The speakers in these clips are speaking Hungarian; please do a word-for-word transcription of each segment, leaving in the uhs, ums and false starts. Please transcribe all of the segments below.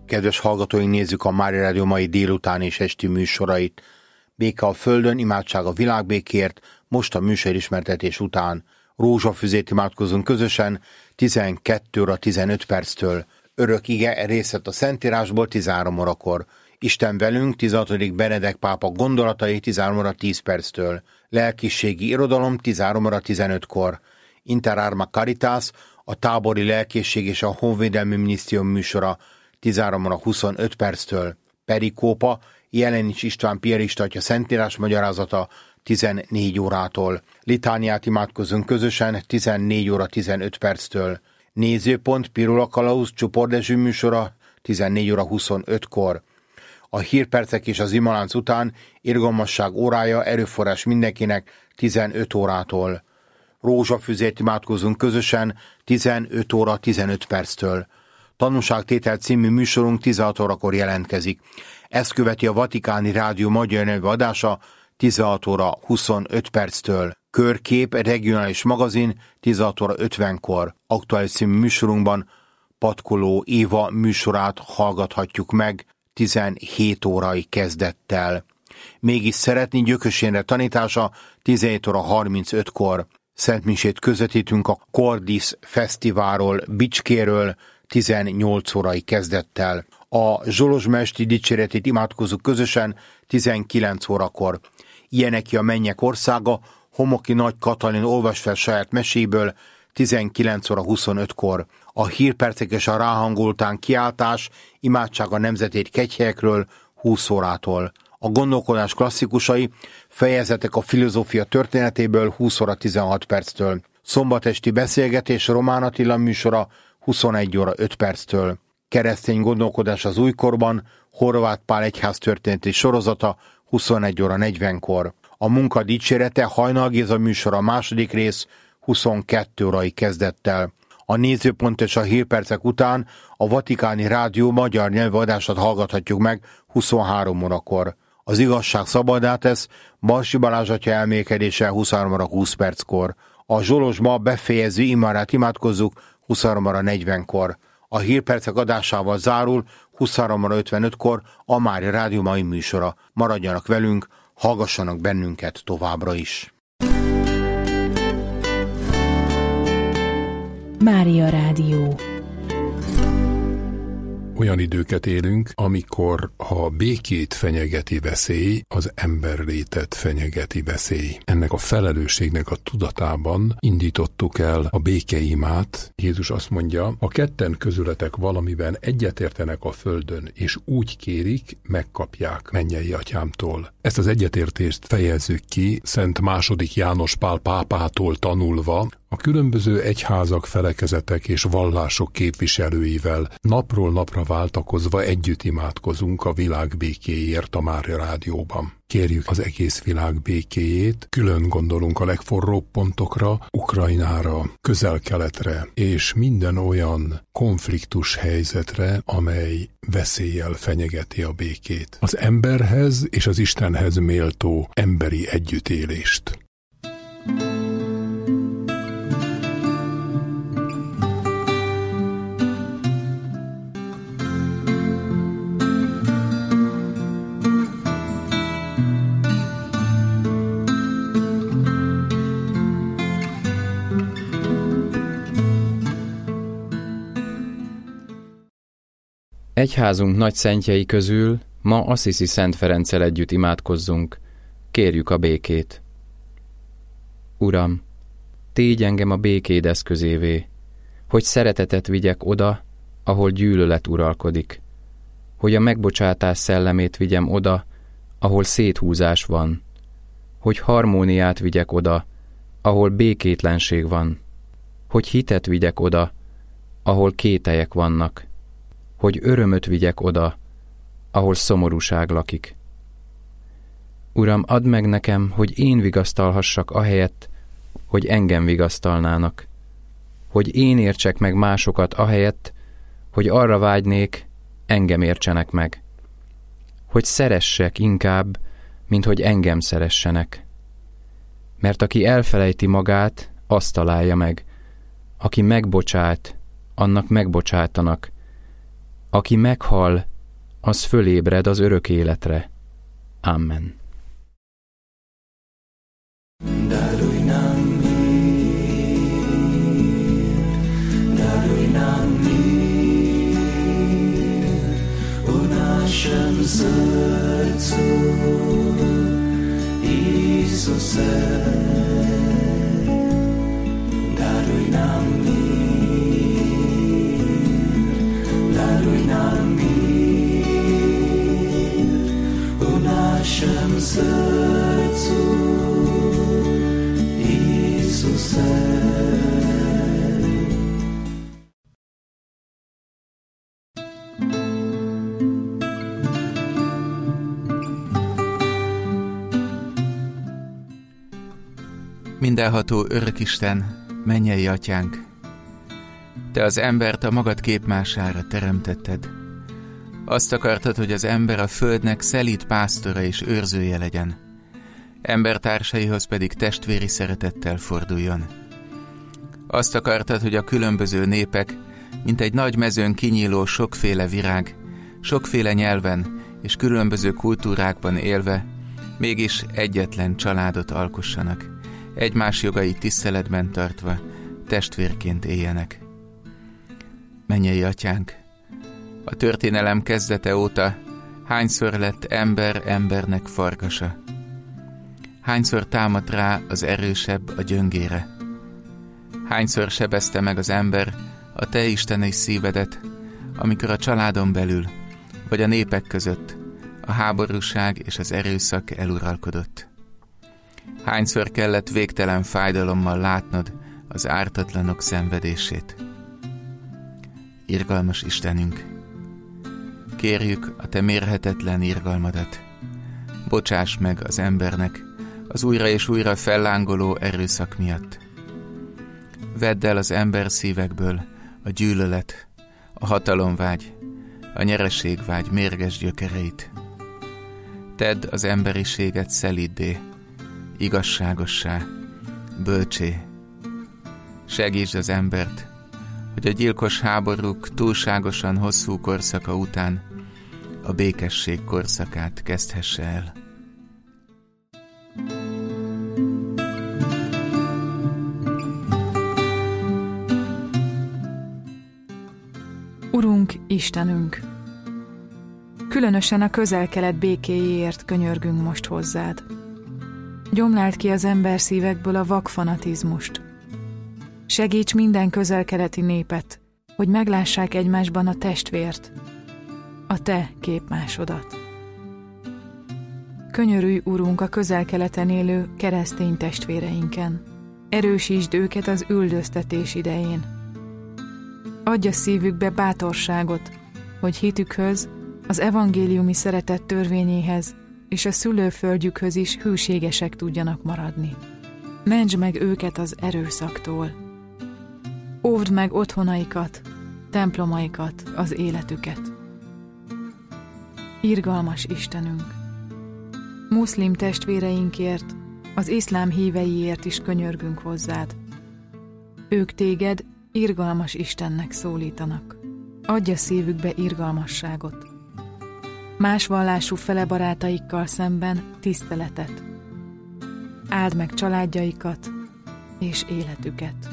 Kedves hallgatóink, nézzük a Mária Rádió mai délután és esti műsorait. Béke a földön, imádság a világbékért, most a műsorismertetés után. Rózsafüzét imádkozunk közösen, tizenkét óra tizenöt perctől. Örök ige részlet a Szentírásból tizenhárom órakor. Isten velünk, tizenhatodik Benedek pápa gondolatai tizenhárom óra tíz perctől. Lelkiségi irodalom tizenhárom óra tizenötkor. Inter Arma Caritas, a tábori lelkészség és a honvédelmi minisztérium műsora tizenhárom óra huszonöt perctől. Perikópa, Jelenics István piarista atya szentírás magyarázata tizennégy órától. Litániát imádkozunk közösen tizennégy óra tizenöt perctől. Nézőpont Pirula Kalauz csoportdezsű műsora tizennégy óra huszonötkor. A hírpercek és az imalánc után irgalmasság órája, erőforrás mindenkinek tizenöt órától. Rózsafüzét imádkozunk közösen tizenöt óra tizenöt perctől. Tanúságtétel című műsorunk tizenhat órakor jelentkezik. Ezt követi a Vatikáni Rádió magyar nyelvű adása tizenhat óra huszonöt perctől. Körkép, regionális magazin tizenhat óra ötvenkor. Aktuális című műsorunkban Patkoló Éva műsorát hallgathatjuk meg tizenhét órai kezdettel. Mégis szeretni Gyökösénre tanítása tizenhét óra harmincötkor. Szentmisét közvetítünk a Cordis Fesztiválról, Bicskéről tizennyolc órai kezdettel. A Zsolozsmesti dicséretét imádkozunk közösen tizenkilenc órakor. Ilyeneki a mennyek országa, Homoki Nagy Katalin olvas fel saját meséből tizenkilenc óra huszonötkor. A hírpercek és a ráhangoltán kiáltás, imádság a nemzetét kegyhelyekről húsz órától. A gondolkodás klasszikusai, fejezetek a filozófia történetéből húsz óra tizenhat perctől. Szombatesti beszélgetés Román Attila műsora huszonegy óra öt perctől. Keresztény gondolkodás az újkorban, Horváth Pál egyház történeti sorozata huszonegy óra negyvenkor. A munka dicsérete Hajnal Géza műsora második rész huszonkettő órai kezdettel. A nézőpont és a hírpercek után a Vatikáni Rádió magyar nyelvű adását hallgathatjuk meg huszonhárom órakor. Az igazság szabaddá tesz, Barsi Balázs atya elmélkedése huszonhárom óra húsz perckor. A Zsolozsma befejező imárát imádkozzuk huszonhárom óra negyvenkor. A hírpercek adásával zárul huszonhárom óra ötvenötkor a Mária Rádió mai műsora. Maradjanak velünk, hallgassanak bennünket továbbra is. Mária Rádió. Olyan időket élünk, amikor ha a békét fenyegeti veszély, az emberlétet fenyegeti veszély. Ennek a felelősségnek a tudatában indítottuk el a békeimát. Jézus azt mondja, ha ketten közületek valamiben egyetértenek a földön, és úgy kérik, megkapják mennyei atyámtól. Ezt az egyetértést fejezzük ki Szent második János Pál pápától tanulva, a különböző egyházak, felekezetek és vallások képviselőivel napról napra váltakozva együtt imádkozunk a világ békéért a Mária Rádióban. Kérjük az egész világ békéjét, külön gondolunk a legforróbb pontokra, Ukrajnára, Közel-Keletre és minden olyan konfliktus helyzetre, amely veszéllyel fenyegeti a békét. Az emberhez és az Istenhez méltó emberi együttélést. Egyházunk nagy szentjei közül ma Assisi Szent Ferenccel együtt imádkozzunk, kérjük a békét. Uram, tégy engem a békéd eszközévé, hogy szeretetet vigyek oda, ahol gyűlölet uralkodik, hogy a megbocsátás szellemét vigyem oda, ahol széthúzás van, hogy harmóniát vigyek oda, ahol békétlenség van, hogy hitet vigyek oda, ahol kételyek vannak, hogy örömöt vigyek oda, ahol szomorúság lakik. Uram, add meg nekem, hogy én vigasztalhassak ahelyett, hogy engem vigasztalnának, hogy én értsek meg másokat ahelyett, hogy arra vágynék, engem értsenek meg, hogy szeressek inkább, mint hogy engem szeressenek. Mert aki elfelejti magát, azt találja meg, aki megbocsát, annak megbocsátanak, Aki meghal, az fölébred az örök életre. Amen. Daruj nam mir, daruj nam mir u naszym sercu, Isuse. Daruj nam mir, daruj nam mir u naszym sercu, Isuse. Mindenható Örökisten, mennyei Atyánk, Te az embert a magad képmására teremtetted. Azt akartad, hogy az ember a földnek szelíd pásztora és őrzője legyen, embertársaihoz pedig testvéri szeretettel forduljon. Azt akartad, hogy a különböző népek, mint egy nagy mezőn kinyíló sokféle virág, sokféle nyelven és különböző kultúrákban élve, mégis egyetlen családot alkossanak, egymás jogait tiszteletben tartva, testvérként éljenek. Mennyei Atyánk, a történelem kezdete óta hányszor lett ember embernek farkasa? Hányszor támadt rá az erősebb a gyöngére? Hányszor sebezte meg az ember a te isteni szívedet, amikor a családon belül, vagy a népek között a háborúság és az erőszak eluralkodott? Hányszor kellett végtelen fájdalommal látnod az ártatlanok szenvedését? Irgalmas Istenünk, kérjük a te mérhetetlen irgalmadat. Bocsáss meg az embernek az újra és újra fellángoló erőszak miatt. Vedd el az ember szívekből a gyűlölet, a hatalomvágy, a nyereségvágy mérges gyökereit. Tedd az emberiséget szelíddé, igazságossá, bölcsé. Segítsd az embert, hogy a gyilkos háborúk túlságosan hosszú korszaka után a békesség korszakát kezdhesse el. Urunk, Istenünk! Különösen a Közel-Kelet békéjéért könyörgünk most hozzád. Gyomláld ki az ember szívekből a vakfanatizmust. Segíts minden közel-keleti népet, hogy meglássák egymásban a testvért, a te képmásodat. Könyörülj, Urunk, a Közel-Keleten élő keresztény testvéreinken. Erősítsd őket az üldöztetés idején. Adj a szívükbe bátorságot, hogy hitükhöz, az evangéliumi szeretet törvényéhez és a szülőföldjükhöz is hűségesek tudjanak maradni. Mentsd meg őket az erőszaktól. Óvd meg otthonaikat, templomaikat, az életüket. Irgalmas Istenünk! Muszlim testvéreinkért, az iszlám híveiért is könyörgünk hozzád. Ők téged irgalmas Istennek szólítanak. Adj a szívükbe irgalmasságot. Más vallású fele barátaikkal szemben tiszteletet. Áld meg családjaikat és életüket.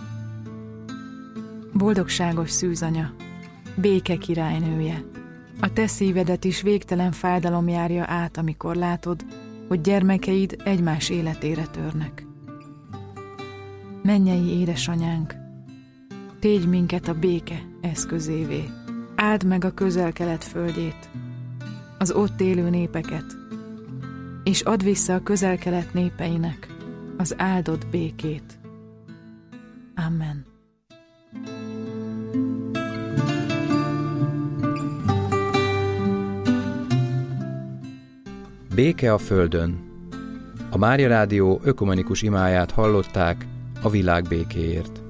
Boldogságos szűzanya, béke királynője, a te szívedet is végtelen fájdalom járja át, amikor látod, hogy gyermekeid egymás életére törnek. Mennyei édesanyánk, tégy minket a béke eszközévé. Áld meg a Közel-Kelet földjét, az ott élő népeket, és add vissza a Közel-Kelet népeinek az áldott békét. Amen. Béke a földön. A Mária Rádió ökumenikus imáját hallották a világ békéért.